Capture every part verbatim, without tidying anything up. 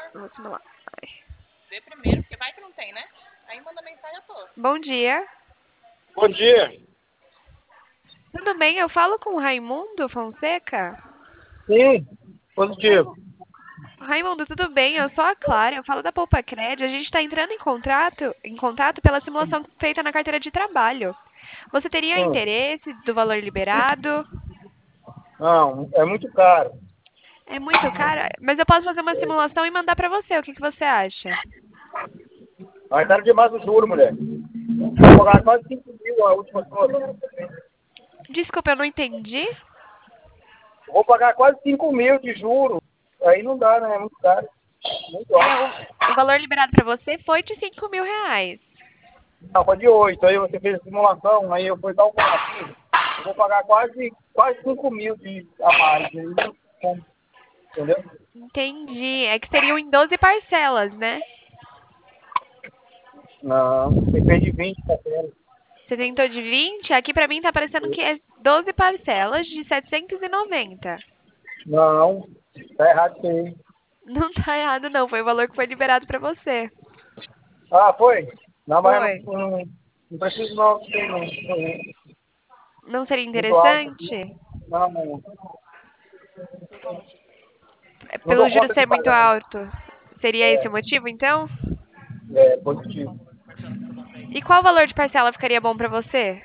Vou simular. Vê primeiro, porque vai que não tem, né? Aí manda mensagem à toa. Bom dia. Bom dia. Tudo bem? Eu falo com o Raimundo Fonseca? Sim, positivo. Raimundo, tudo bem? Eu sou a Clara, eu falo da Poupa Cred. A gente está entrando em contrato, em contato pela simulação feita na carteira de trabalho. Você teria Hum, interesse do valor liberado? não, é muito caro. É muito caro, mas eu posso fazer uma simulação e mandar para você. O que que você acha? Mas caro demais o juro, mulher. Vou pagar quase cinco mil a última coisa. Desculpa, eu não entendi. Vou pagar quase cinco mil de juro. Aí não dá, né? É muito caro. Muito É, o, alto. o valor liberado para você foi de cinco mil reais. Não, foi de oito. Aí você fez a simulação, aí eu fui calcular aqui. Eu vou pagar quase, quase cinco mil de a mais. Aí não como, entendeu? Entendi. É que seriam em doze parcelas, né? Não, você fez de vinte parcelas. Você tentou de vinte? Aqui pra mim tá aparecendo que é doze parcelas de setecentos e noventa. Não, tá errado isso aí. Não tá errado não, foi o valor que foi liberado pra você. Ah, foi? Não, mas Foi. não, não, não preciso não. Não, não, Não seria muito alto. interessante? Não, não, É, não pelo dou juro conta de ser muito pagar. alto. Seria esse É, o motivo, então? é positivo. E qual valor de parcela ficaria bom pra você?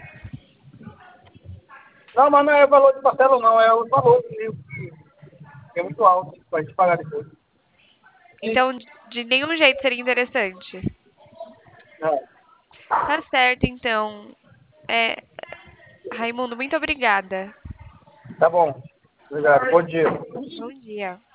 Não, mas não é o valor de parcela, não. É o valor do livro. Que é muito alto para gente pagar depois. Então, de nenhum jeito seria interessante. Não. Tá certo, então. É, Raimundo, muito obrigada. Tá bom. Obrigado. Bom dia. Bom dia.